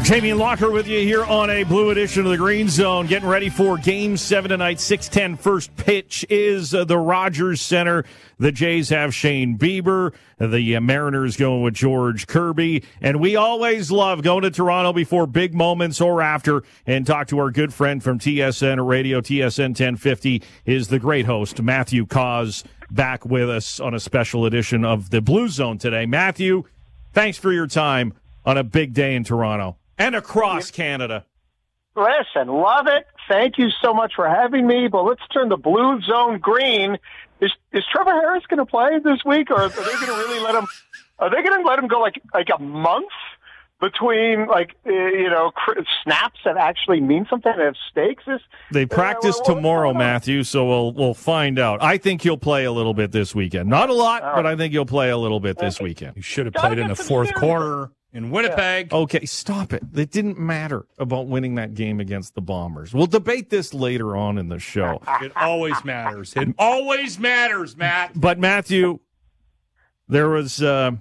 Jamie Locker with you here on a Blue edition of the Green Zone, getting ready for Game 7 tonight. 6:10 first pitch is the Rogers Center. The Jays have Shane Bieber. The Mariners going with George Kirby. And we always love going to Toronto before big moments or after and talk to our good friend from TSN Radio. TSN 1050 is the great host, Matthew Cauz, back with us on a special edition of the Blue Zone today. Matthew, thanks for your time on a big day in Toronto. And across Canada. Listen, love it. Thank you so much for having me. But let's turn the Blue Zone green. Is Trevor Harris going to play this week, or are they going to really let him? Are they going to let him go like a month between snaps that actually mean something and have stakes? They practice tomorrow, Matthew. So we'll find out. I think he'll play a little bit this weekend. Not a lot, but I think he'll play a little bit this weekend. He should have played in the fourth quarter. In Winnipeg. Yeah. Okay, stop it. It didn't matter about winning that game against the Bombers. We'll debate this later on in the show. It always matters. It always matters, Matt. But, Matthew, there was a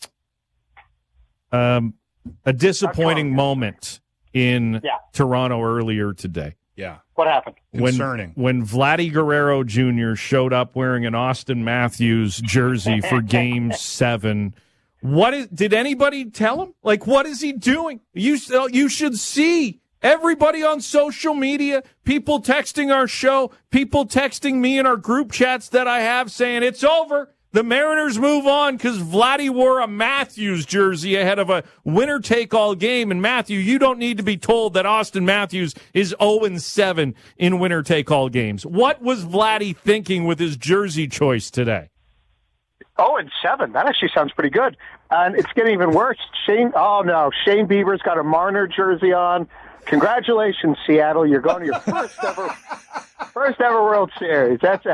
disappointing moment in Toronto earlier today. Yeah. What happened? Concerning. When Vladdy Guerrero Jr. showed up wearing an Auston Matthews jersey for Game 7. Did anybody tell him? Like, what is he doing? You should see everybody on social media, people texting our show, people texting me in our group chats that I have saying it's over. The Mariners move on because Vladdy wore a Matthews jersey ahead of a winner-take-all game. And, Matthew, you don't need to be told that Auston Matthews is 0-7 in winner-take-all games. What was Vladdy thinking with his jersey choice today? 0-7. That actually sounds pretty good. And it's getting even worse. Shane Bieber's got a Marner jersey on. Congratulations, Seattle. You're going to your first ever World Series. That's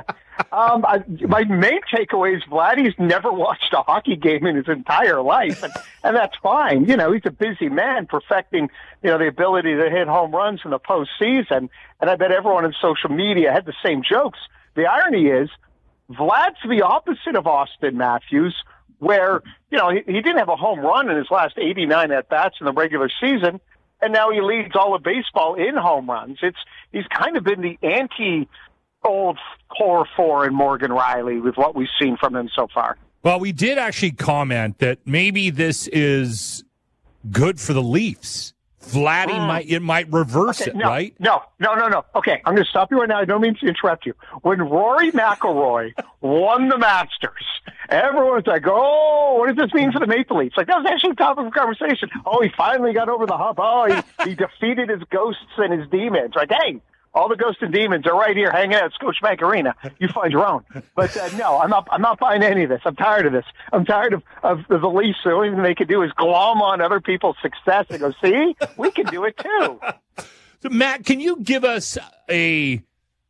my main takeaway is Vladdy's never watched a hockey game in his entire life, and that's fine. You know, he's a busy man perfecting, the ability to hit home runs in the postseason. And I bet everyone on social media had the same jokes. The irony is, Vlad's the opposite of Auston Matthews, where, he didn't have a home run in his last 89 at-bats in the regular season, and now he leads all of baseball in home runs. He's kind of been the anti-old core four in Morgan Riley with what we've seen from him so far. Well, we did actually comment that maybe this is good for the Leafs. Vladdy might reverse it, right? No. Okay, I'm going to stop you right now. I don't mean to interrupt you. When Rory McIlroy won the Masters, everyone's like, oh, what does this mean for the Maple Leafs? Like, that was actually the topic of conversation. Oh, he finally got over the hump. Oh, he defeated his ghosts and his demons. Like, hey, all the ghosts and demons are right here hanging out at Scotiabank Arena. You find your own. But no, I'm not buying any of this. I'm tired of this. I'm tired of the Leafs. The only thing they can do is glom on other people's success and go, see, we can do it too. So, Matt, can you give us a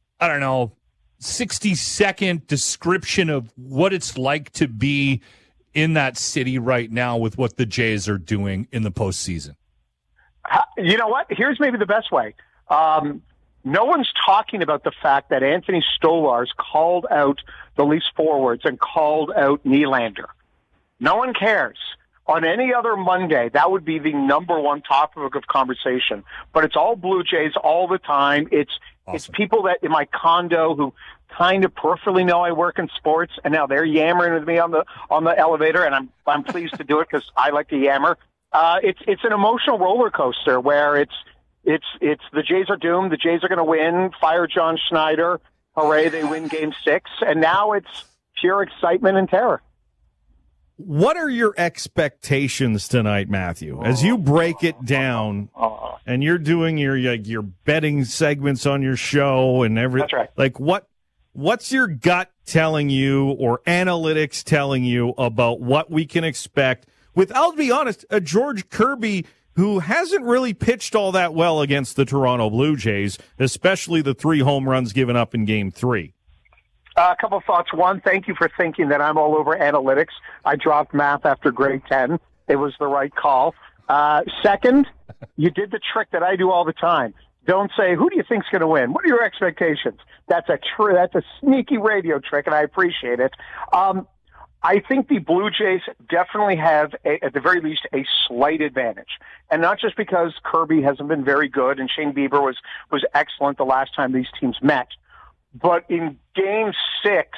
60-second description of what it's like to be in that city right now with what the Jays are doing in the postseason? You know what? Here's maybe the best way. No one's talking about the fact that Anthony Stolarz called out the Leafs forwards and called out Nylander. No one cares. On any other Monday, that would be the number one topic of conversation. But it's all Blue Jays all the time. It's people that in my condo who kind of peripherally know I work in sports, and now they're yammering with me on the elevator, and I'm pleased to do it because I like to yammer. It's an emotional roller coaster where it's the Jays are doomed. The Jays are going to win. Fire John Schneider. Hooray, they win Game 6. And now it's pure excitement and terror. What are your expectations tonight, Matthew, as you break it down and you're doing your betting segments on your show and everything? That's right. Like, what's your gut telling you or analytics telling you about what we can expect with, I'll be honest, a George Kirby who hasn't really pitched all that well against the Toronto Blue Jays, especially the 3 home runs given up in Game 3? A couple of thoughts. One, thank you for thinking that I'm all over analytics. I dropped math after grade 10. It was the right call. Second, you did the trick that I do all the time. Don't say, who do you think's going to win? What are your expectations? That's a sneaky radio trick, and I appreciate it. I I think the Blue Jays definitely have, at the very least, a slight advantage. And not just because Kirby hasn't been very good and Shane Bieber was excellent the last time these teams met, but in Game 6,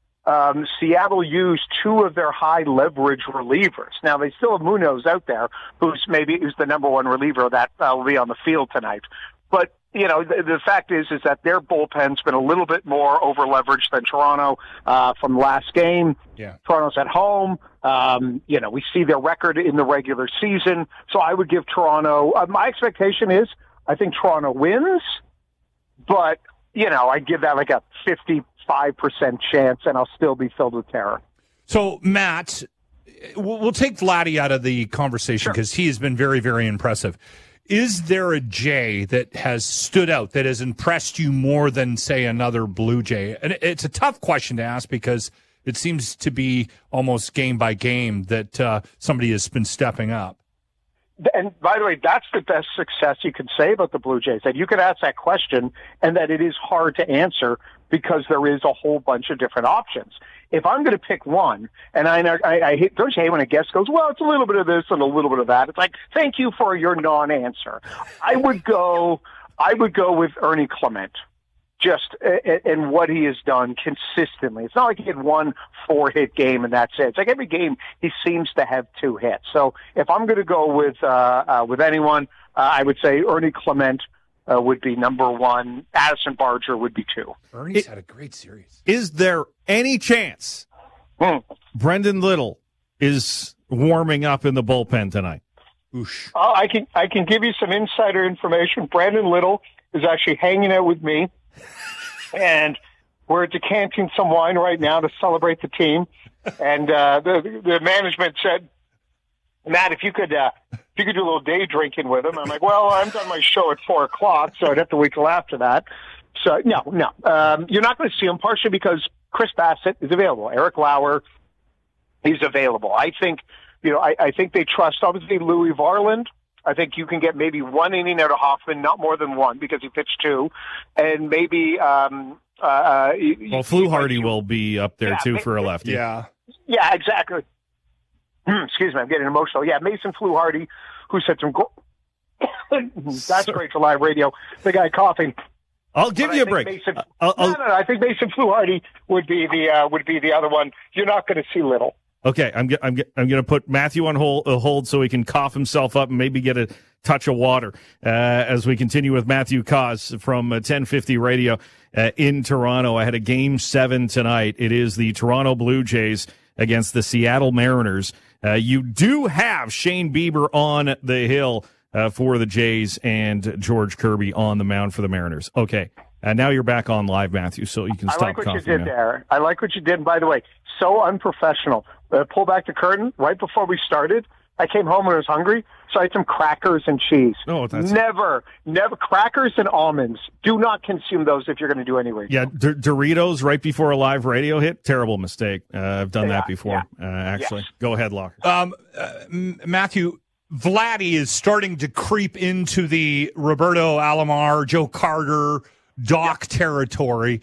Seattle used two of their high leverage relievers. Now they still have Munoz out there, who's the number one reliever that will be on the field tonight. But the fact is that their bullpen's been a little bit more over leveraged than Toronto from last game. Yeah. Toronto's at home. We see their record in the regular season, so I would give Toronto. My expectation is I think Toronto wins, but I give that like a 55% chance, and I'll still be filled with terror. So, Matt, we'll take Vladdy out of the conversation because he has been very, very impressive. Is there a Jay that has stood out, that has impressed you more than, say, another Blue Jay? And it's a tough question to ask because it seems to be almost game by game that somebody has been stepping up. And by the way, that's the best success you can say about the Blue Jays, that you could ask that question and that it is hard to answer because there is a whole bunch of different options. If I'm going to pick one, and I hate, don't you hate when a guest goes, well, it's a little bit of this and a little bit of that. It's like, thank you for your non-answer. I would go with Ernie Clement. Just and what he has done consistently. It's not like he had one 4-hit game and that's it. It's like every game he seems to have 2 hits. So if I'm going to go with anyone, I would say Ernie Clement would be number 1. Addison Barger would be 2. Ernie's had a great series. Is there any chance Brendan Little is warming up in the bullpen tonight? Oosh. I can give you some insider information. Brandon Little is actually hanging out with me. And we're decanting some wine right now to celebrate the team. And the management said, Matt, if you could do a little day drinking with him. I'm like, well, I'm done my show at 4:00, so I'd have to wait till after that. So no. You're not going to see him, partially because Chris Bassett is available. Eric Lauer, he's available. I think, I think they trust, obviously, Louis Varland. I think you can get maybe 1 inning out of Hoffman, not more than 1 because he pitched 2. And maybe Fluharty will be up there too for a lefty. Yeah, exactly. Excuse me, I'm getting emotional. Yeah, Mason Fluharty, who said some that's great for live radio. The guy coughing. I'll give you a break. I think Mason Fluharty would be the other one. You're not going to see Little. Okay, I'm going to put Matthew on hold so he can cough himself up and maybe get a touch of water as we continue with Matthew Cause from 1050 Radio in Toronto. I had a Game 7 tonight. It is the Toronto Blue Jays against the Seattle Mariners. You do have Shane Bieber on the hill for the Jays and George Kirby on the mound for the Mariners. Okay. Now you're back on live, Matthew, so you can stop coughing. I like what you did there. I like what you did. And by the way, so unprofessional. Pull back the curtain. Right before we started, I came home when I was hungry, so I had some crackers and cheese. Oh, that's never crackers and almonds. Do not consume those if you're going to do any radio. Yeah, Doritos right before a live radio hit. Terrible mistake. I've done that before. Actually, yes. Go ahead, Locker. Matthew, Vladdy is starting to creep into the Roberto Alomar, Joe Carter, Doc territory.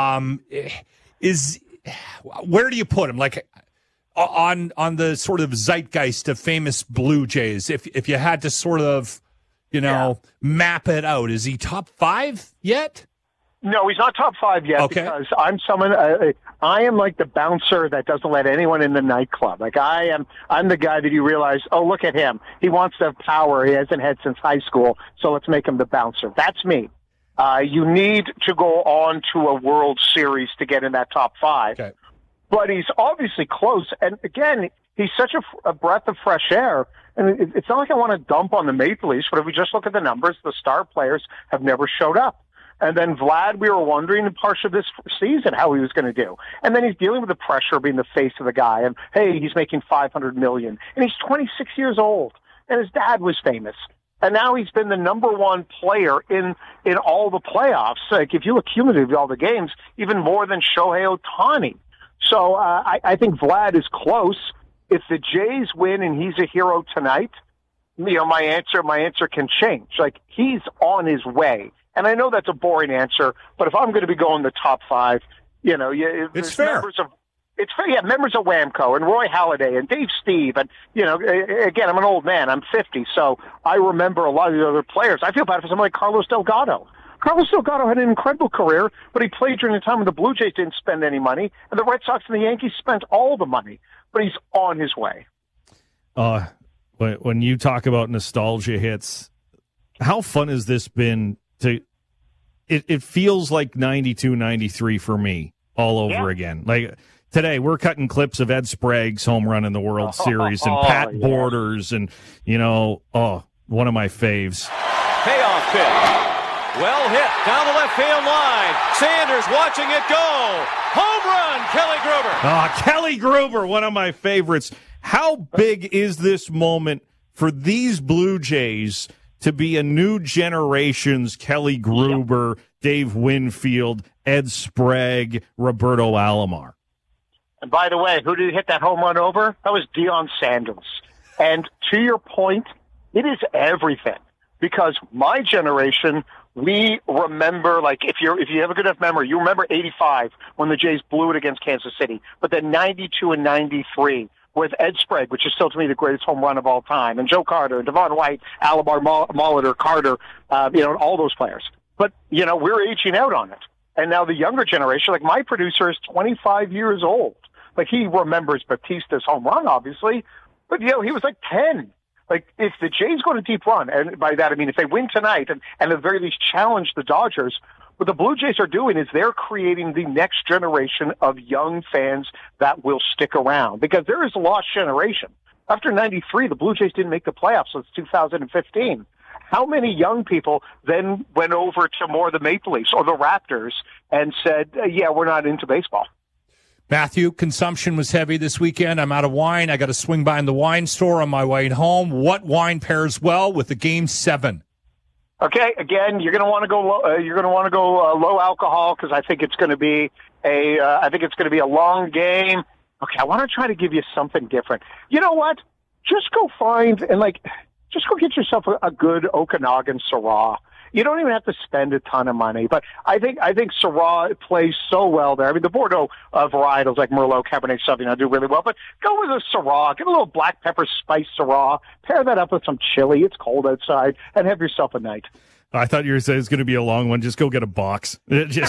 Where do you put him? Like on the sort of zeitgeist of famous Blue Jays, if you had to sort of, map it out, is he top 5 yet? No, he's not top 5 yet. Okay. Because I'm someone. I am like the bouncer that doesn't let anyone in the nightclub. Like I'm the guy that you realize, oh, look at him. He wants to have power. He hasn't had since high school. So let's make him the bouncer. That's me. You need to go on to a World Series to get in that top 5. Okay. But he's obviously close. And again, he's such a breath of fresh air. And it's not like I want to dump on the Maple Leafs, but if we just look at the numbers, the star players have never showed up. And then Vlad, we were wondering in parts of this season how he was going to do. And then he's dealing with the pressure of being the face of the guy. And, hey, he's making $500 million. And he's 26 years old. And his dad was famous. And now he's been the number 1 player in all the playoffs. Like, if you look cumulatively at all the games, even more than Shohei Ohtani. So I think Vlad is close. If the Jays win and he's a hero tonight, my answer can change. Like, he's on his way. And I know that's a boring answer, but if I'm going to be going the top 5, it's fair. It's members of Whamco and Roy Halladay and Dave Steve. And, again, I'm an old man. I'm 50, so I remember a lot of the other players. I feel bad for someone like Carlos Delgado. Carlos Delgado had an incredible career, but he played during the time when the Blue Jays didn't spend any money, and the Red Sox and the Yankees spent all the money. But he's on his way. When you talk about nostalgia hits, how fun has this been to it feels like 92, 93 for me all over again. Like today, we're cutting clips of Ed Sprague's home run in the World Series and Pat Borders and, one of my faves. Payoff pitch. Well hit down the left field line. Sanders watching it go. Home run, Kelly Gruber. Kelly Gruber, one of my favorites. How big is this moment for these Blue Jays to be a new generation's Kelly Gruber, Dave Winfield, Ed Sprague, Roberto Alomar? And by the way, who did he hit that home run over? That was Deion Sanders. And to your point, it is everything. Because my generation, we remember, like, if you have a good enough memory, you remember 85 when the Jays blew it against Kansas City. But then 92 and 93 with Ed Sprague, which is still to me the greatest home run of all time, and Joe Carter, and Devon White, Alomar, Molitor, Carter, all those players. But, we're aging out on it. And now the younger generation, like my producer is 25 years old. Like he remembers Batista's home run, obviously, but, he was like 10. Like, if the Jays go to deep run, and by that I mean if they win tonight and at the very least challenge the Dodgers, what the Blue Jays are doing is they're creating the next generation of young fans that will stick around. Because there is a lost generation. After 93, the Blue Jays didn't make the playoffs since 2015. How many young people then went over to more the Maple Leafs or the Raptors and said, we're not into baseball? Matthew, consumption was heavy this weekend. I'm out of wine. I got to swing by in the wine store on my way home. What wine pairs well with the Game 7? Okay, again, you're going to want to go low. You're going to want to go low alcohol because I think it's going to be a long game. Okay, I want to try to give you something different. You know what? Just go find and just go get yourself a good Okanagan Syrah. You don't even have to spend a ton of money, but I think Syrah plays so well there. I mean, the Bordeaux varietals like Merlot, Cabernet Sauvignon do really well, but go with a Syrah. Get a little black pepper spice Syrah. Pair that up with some chili. It's cold outside, and have yourself a night. I thought you were saying it's going to be a long one. Just go get a box.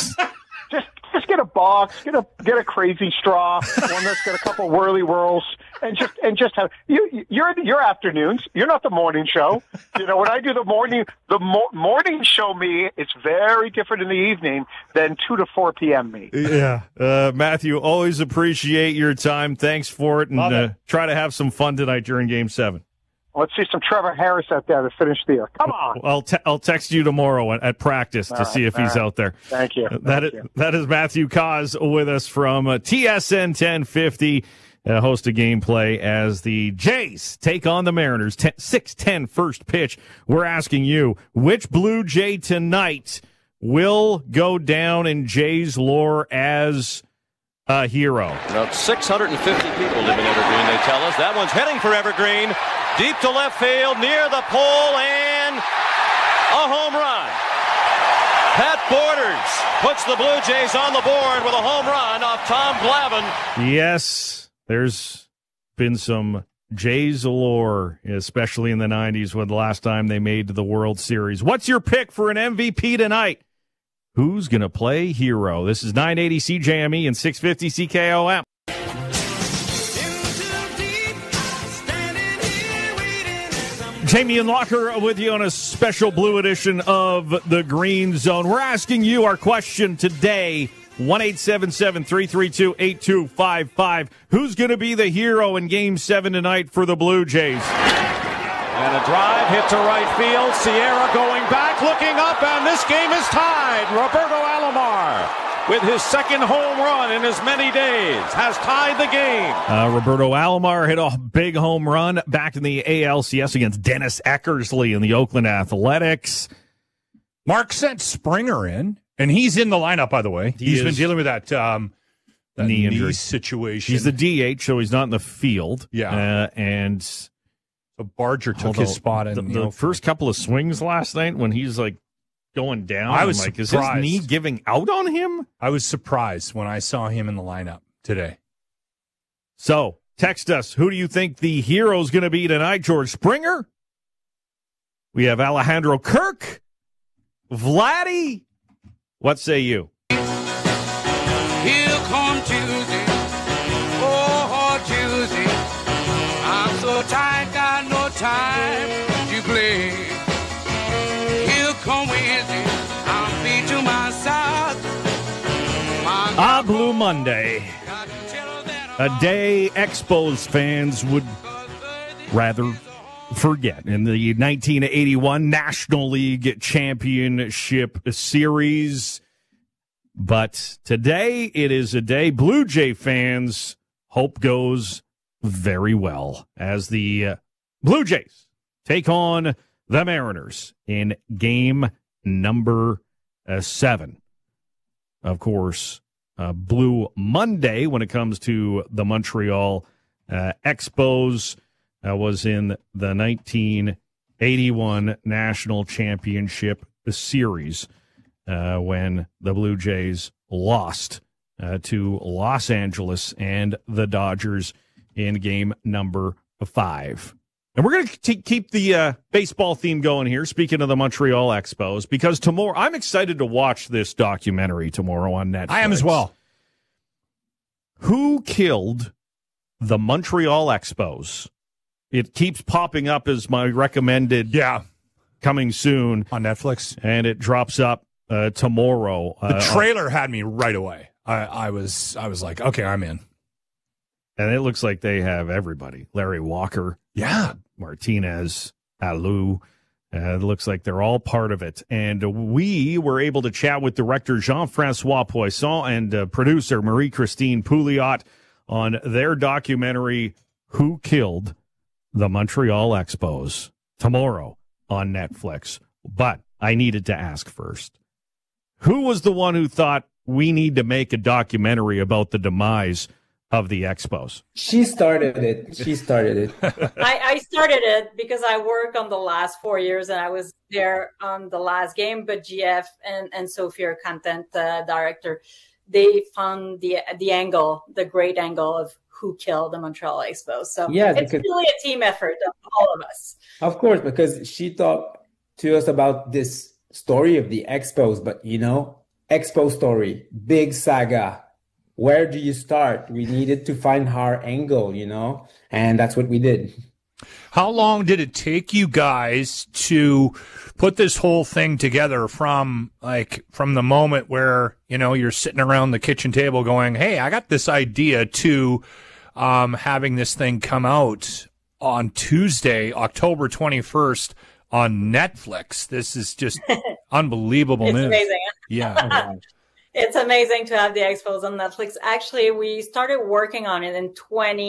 Just get a box, get a crazy straw, one that's got a couple whirly whirls, and just have your afternoons. You're not the morning show. When I do the morning show me, it's very different in the evening than 2 to 4 p.m. me. Yeah, Matthew, always appreciate your time. Thanks for it, and try to have some fun tonight during Game 7. Let's see some Trevor Harris out there to finish the year. Come on. I'll text you tomorrow at practice to see if he's out there. Thank you. That is Matthew Kaz with us from TSN 1050, host of Gameplay as the Jays take on the Mariners. 6:10 first pitch. We're asking you, which Blue Jay tonight will go down in Jays lore as a hero? About 650 people live in Evergreen, they tell us. That one's heading for Evergreen. Deep to left field, near the pole, and a home run. Pat Borders puts the Blue Jays on the board with a home run off Tom Glavine. Yes, there's been some Jays allure, especially in the 90s when the last time they made the World Series. What's your pick for an MVP tonight? Who's going to play hero? This is 980 CJME and 650 CKOM. Jamie and Locker with you on a special Blue edition of the Green Zone. We're asking you our question today, 1-877-332-8255. Who's going to be the hero in Game 7 tonight for the Blue Jays? And a drive hit to right field. Sierra going back, looking up, and this game is tied. Roberto Alomar, with his second home run in as many days, has tied the game. Roberto Alomar hit a big home run back in the ALCS against Dennis Eckersley in the Oakland Athletics. Mark sent Springer in, and he's in the lineup, by the way. He's been dealing with that knee injury situation. He's the DH, so he's not in the field. Yeah. And so Barger took his spot in the first couple of swings last night when he's going down. I was like, surprised. Is his knee giving out on him? I was surprised when I saw him in the lineup today. So text us. Who do you think the hero's going to be tonight? George Springer? We have Alejandro Kirk? Vladdy? What say you? Here come Tuesday, oh Tuesday, I'm so tired, got no time to play. Here come Wednesday, I'm beat to my side. Blue Monday. A day Expos fans would rather forget. In the 1981 National League Championship Series. But today, it is a day Blue Jay fans hope goes very well as the Blue Jays take on the Mariners in game number 7. Of course, Blue Monday when it comes to the Montreal Expos was in the 1981 National Championship Series. When the Blue Jays lost to Los Angeles and the Dodgers in game number 5. And we're going to keep the baseball theme going here, speaking of the Montreal Expos, because tomorrow, I'm excited to watch this documentary tomorrow on Netflix. I am as well. Who killed the Montreal Expos? It keeps popping up as my recommended coming soon. On Netflix. And it drops up tomorrow. The trailer had me right away. I was like, okay, I'm in. And it looks like they have everybody. Larry Walker. Yeah. Martinez, Alou. It looks like they're all part of it. And we were able to chat with director Jean-Francois Poisson and producer Marie-Christine Pouliot on their documentary, Who Killed the Montreal Expos, tomorrow on Netflix. But I needed to ask first, who was the one who thought we need to make a documentary about the demise of the Expos? She started it. I started it because I worked on the last 4 years and I was there on the last game. But GF and Sophie, our content director, they found the angle, the great angle of who killed the Montreal Expos. So it's really a team effort of all of us. Of course, because she talked to us about this story of the Expos, but Expo story, big saga. Where do you start? We needed to find our angle, and that's what we did. How long did it take you guys to put this whole thing together from the moment where, you're sitting around the kitchen table going, hey, I got this idea, to having this thing come out on Tuesday, October 21st on Netflix? This is just unbelievable news. It's amazing. Yeah. It's amazing to have the Expos on Netflix. Actually, we started working on it in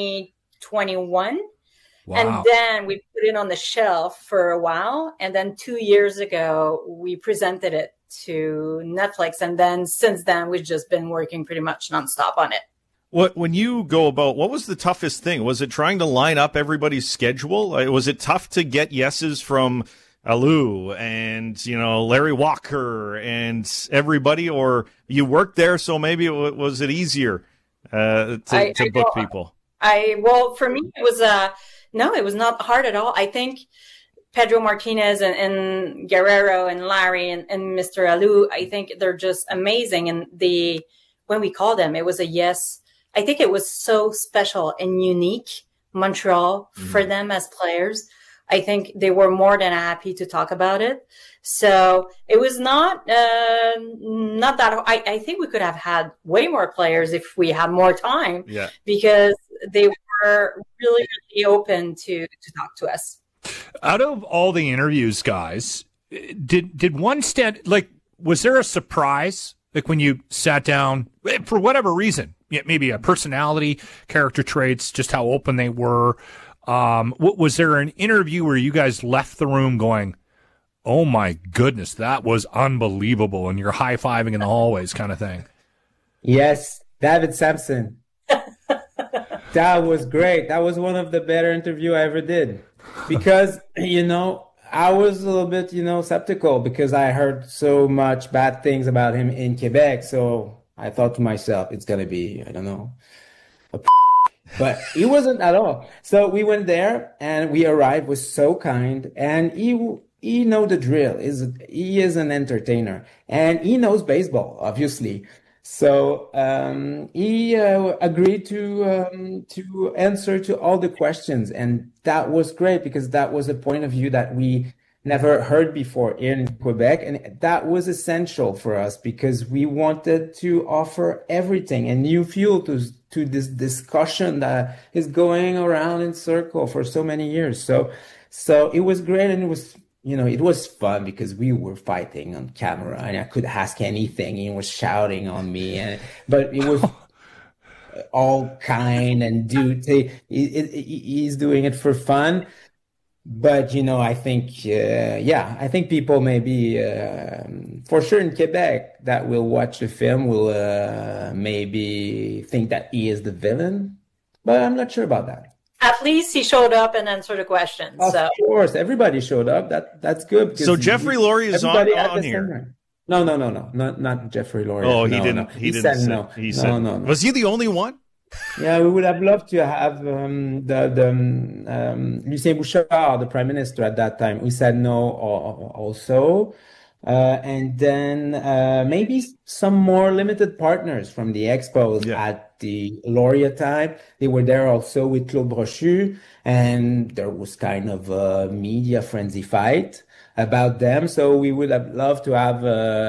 2021. Wow. And then we put it on the shelf for a while. And then 2 years ago, we presented it to Netflix. And then since then, we've just been working pretty much nonstop on it. When you go about, what was the toughest thing? Was it trying to line up everybody's schedule? Was it tough to get yeses from Alou and, Larry Walker and everybody, or you worked there, so maybe was it easier to book people? Well, for me, it was no, it was not hard at all. I think Pedro Martinez and Guerrero and Larry and Mr. Alou, I think they're just amazing. And when we called them, it was a yes. I think it was so special and unique, Montreal, for them as players. I think they were more than happy to talk about it. So it was not that. I think we could have had way more players if we had more time. Yeah. Because they were really, really open to talk to us. Out of all the interviews, guys, did one stand? Was there a surprise? When you sat down, for whatever reason, maybe a personality, character traits, just how open they were. Was there an interview where you guys left the room going, oh my goodness, that was unbelievable, and you're high-fiving in the hallways kind of thing? Yes, David Sampson. That was great. That was one of the better interviews I ever did. Because, I was a little bit, skeptical because I heard so much bad things about him in Quebec. So I thought to myself, it's going to be, I don't know, But he wasn't at all. So we went there and we arrived, was so kind, and he know the drill. He is an entertainer and he knows baseball, obviously. So he agreed to answer to all the questions, and that was great because that was a point of view that we never heard before in Quebec, and that was essential for us because we wanted to offer everything and new fuel to this discussion that is going around in circle for so many years. So it was great, and it was fun because we were fighting on camera and I could ask anything. He was shouting on me, but it was all kind and he's doing it for fun. But, I think, I think people maybe, for sure in Quebec that will watch the film will maybe think that he is the villain, but I'm not sure about that. At least he showed up and answered the questions. Of course, everybody showed up. That's good. So Jeffrey Lurie is on here. No, not Jeffrey Lurie. Oh, he didn't. He said didn't. No. He said no. Was he the only one? Yeah, we would have loved to have Lucien Bouchard, the prime minister at that time. We said no also. And then maybe some more limited partners from the expos at the Laureate time. They were there also with Claude Brochu, and there was kind of a media frenzy fight about them. So we would have loved to have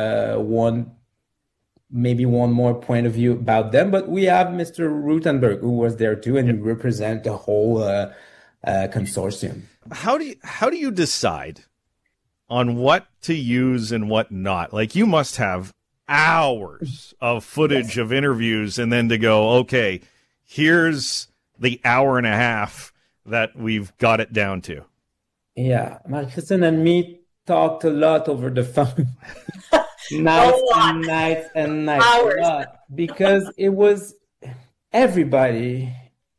maybe one more point of view about them. But we have Mr. Rutenberg, who was there too, and he represent the whole consortium. How do you decide on what to use and what not? Like, you must have hours of footage of interviews, and then to go, okay, here's the hour and a half that we've got it down to. Yeah, Marie-Christine and me talked a lot over the phone. Nights and nights. Hours. Because it was everybody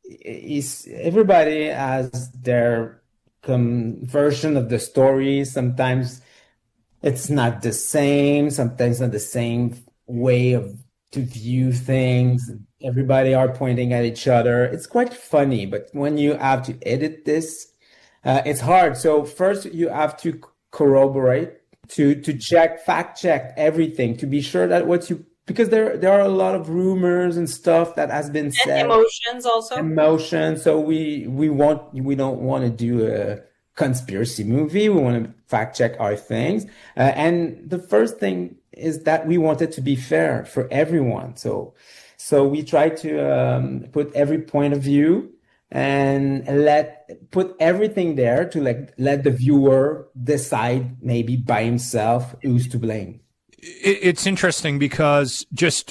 has their version of the story. Sometimes it's not the same. Sometimes not the same way to view things. Everybody are pointing at each other. It's quite funny, but when you have to edit this, it's hard. So first you have to corroborate, to fact check everything, to be sure that because there are a lot of rumors and stuff that has been said. And emotions also. Emotions. So we don't want to do a conspiracy movie. We want to fact check our things. And the first thing is that we want it to be fair for everyone. So we try to put every point of view and put everything there to let the viewer decide maybe by himself who's to blame. It's interesting because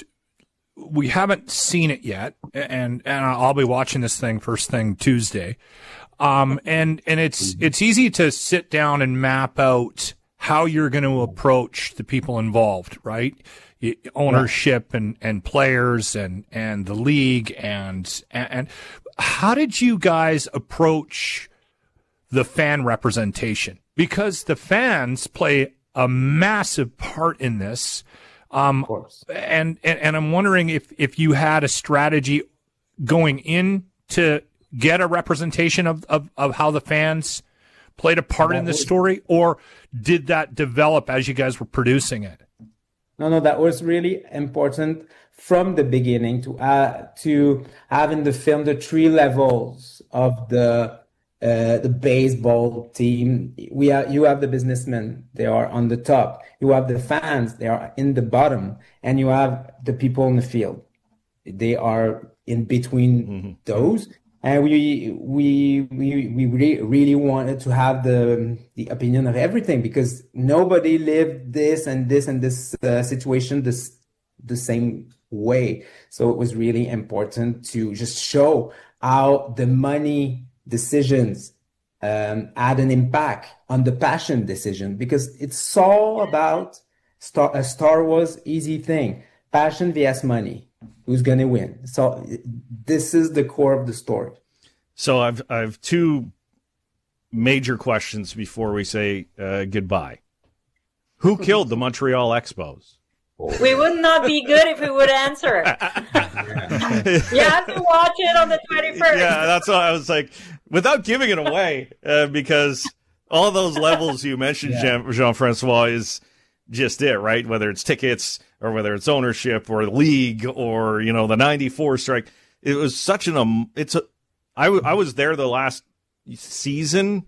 we haven't seen it yet, and I'll be watching this thing first thing Tuesday. And it's easy to sit down and map out how you're going to approach the people involved, right? Ownership and players and the league and how did you guys approach the fan representation? Because the fans play a massive part in this. Of course. And I'm wondering if you had a strategy going in to get a representation of how the fans played a part in this story, or did that develop as you guys were producing it? No, that was really important from the beginning to have in the film the 3 levels of the baseball team. You have the businessmen, they are on the top. You have the fans, they are in the bottom, and you have the people in the field. They are in between those. And we really wanted to have the opinion of everything, because nobody lived this and this and this situation the same way. So it was really important to just show how the money decisions had an impact on the passion decision, because it's all about a Star Wars easy thing. Passion vs money. Who's going to win? So this is the core of the story. So I've 2 major questions before we say goodbye. Who killed the Montreal Expos? We would not be good if we would answer. You have to watch it on the 21st. Yeah, that's why I was like, without giving it away, because all those levels you mentioned, Jean-Francois, is just it, right? Whether it's tickets or whether it's ownership or league or, the 94 strike. It was such I was there the last season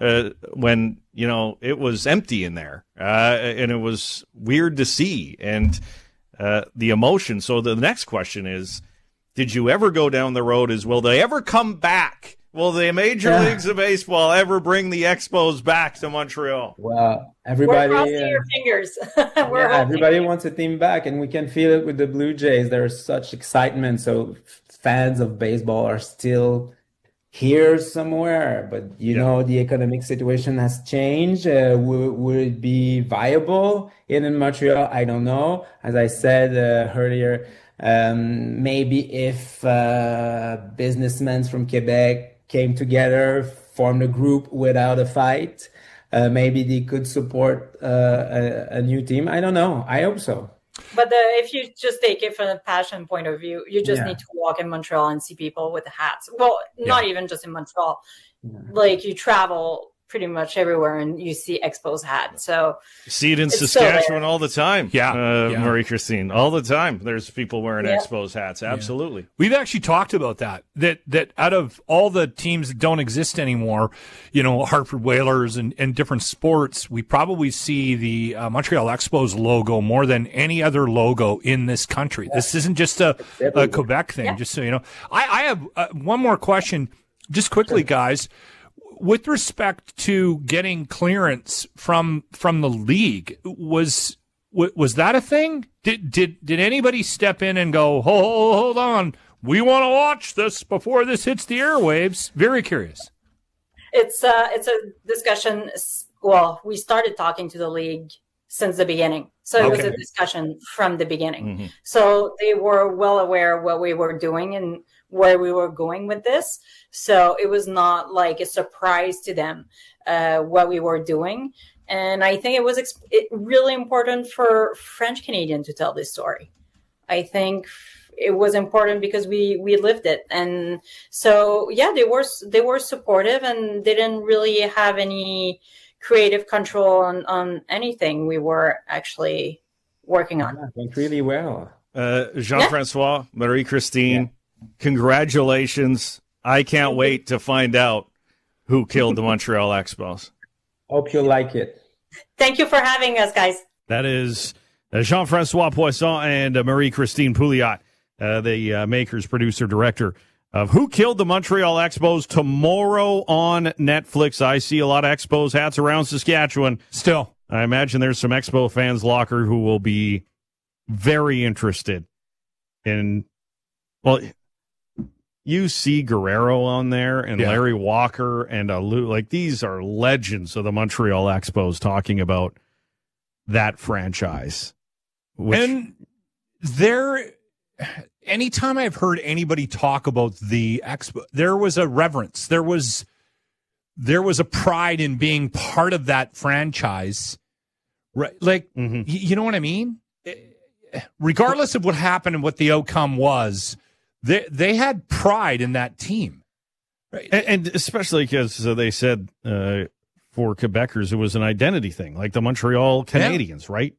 when, it was empty in there. And it was weird to see. And the emotion. So the next question is, did you ever go down the road will they ever come back? Will the Major Leagues of Baseball ever bring the Expos back to Montreal? Well, everybody. We're crossing your fingers. Everybody wants a team back, and we can feel it with the Blue Jays. There's such excitement. So fans of baseball are still here somewhere, but the economic situation has changed. Would it be viable in Montreal? I don't know. As I said earlier, maybe if businessmen from Quebec came together, formed a group without a fight, maybe they could support a new team. I don't know. I hope so. But if you just take it from a passion point of view, you just need to walk in Montreal and see people with hats. Well, not even just in Montreal. Like, you travel pretty much everywhere and you see Expos hats. So see it in Saskatchewan all the time. Marie-Christine, all the time. There's people wearing Expos hats. Absolutely. We've actually talked about that out of all the teams that don't exist anymore, Hartford Whalers and different sports, we probably see the Montreal Expos logo more than any other logo in this country. This isn't just a Quebec thing, just so you know. I have one more question, just quickly, guys. With respect to getting clearance from the league, was that a thing? Did anybody step in and go, hold on, we want to watch this before this hits the airwaves? Very curious. It's a discussion. Well, we started talking to the league since the beginning, so it was a discussion from the beginning. Mm-hmm. So they were well aware of what we were doing and where we were going with this. So it was not like a surprise to them what we were doing. And I think it was really important for French Canadian to tell this story. I think it was important because we lived it. And so, they were supportive and they didn't really have any creative control on anything we were actually working on. I think really well. Jean-Francois, Marie-Christine, congratulations. I can't wait to find out who killed the Montreal Expos. Hope you like it. Thank you for having us, guys. That is Jean-Francois Poisson and Marie-Christine Pouliot, the makers, producer, director of Who Killed the Montreal Expos, tomorrow on Netflix. I see a lot of Expos hats around Saskatchewan. Still, I imagine there's some Expo fans locker who will be very interested in, you see Guerrero on there and Larry Walker and these are legends of the Montreal Expos talking about that franchise. And anytime I've heard anybody talk about the Expo, there was a reverence. There was a pride in being part of that franchise. Right? Like, you know what I mean? Regardless of what happened and what the outcome was, they had pride in that team. Right? And especially because they said for Quebecers, it was an identity thing, like the Montreal Canadiens, right?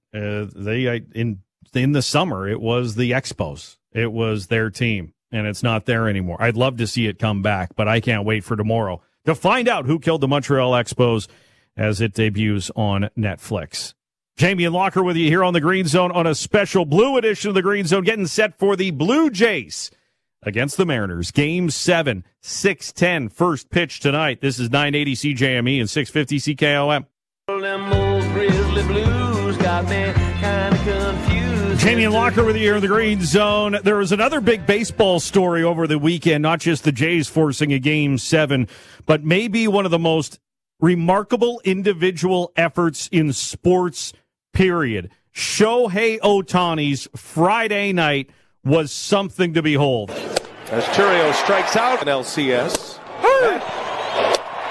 In the summer, it was the Expos. It was their team, and it's not there anymore. I'd love to see it come back, but I can't wait for tomorrow to find out who killed the Montreal Expos as it debuts on Netflix. Jamie and Locker with you here on the Green Zone on a special Blue edition of the Green Zone, getting set for the Blue Jays against the Mariners. Game 7, 6:10, first pitch tonight. This is 980 CJME and 650 CKOM. Them old grizzly blues got me kind of confused. Jamie and Locker with you here in the Green Zone. There was another big baseball story over the weekend, not just the Jays forcing a Game 7, but maybe one of the most remarkable individual efforts in sports, period. Shohei Ohtani's Friday night was something to behold. As Turio strikes out in LCS.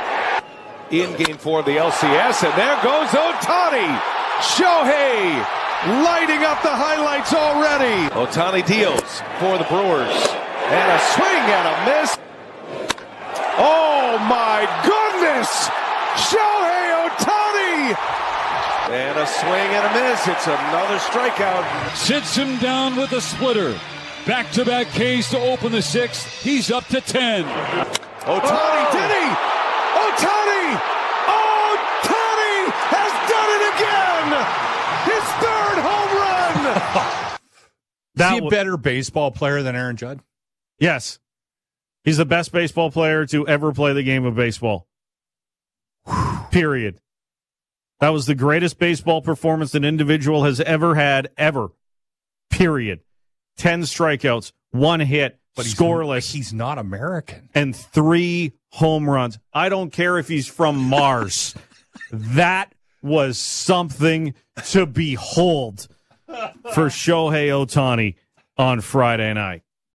In Game 4 of the LCS, and there goes Ohtani. Shohei lighting up the highlights already. Ohtani deals for the Brewers. And a swing and a miss. Oh, my goodness! Shohei Ohtani! And a swing and a miss. It's another strikeout. Sits him down with a splitter. Back-to-back Ks to open the sixth. He's up to 10. Ohtani, did he? Ohtani! Ohtani has done it again! His third home run! Is he a better baseball player than Aaron Judd? Yes. He's the best baseball player to ever play the game of baseball. Period. That was the greatest baseball performance an individual has ever had, ever. Period. 10 strikeouts, 1 hit, but scoreless. He's not American. And 3 home runs. I don't care if he's from Mars. That was something to behold for Shohei Ohtani on Friday night.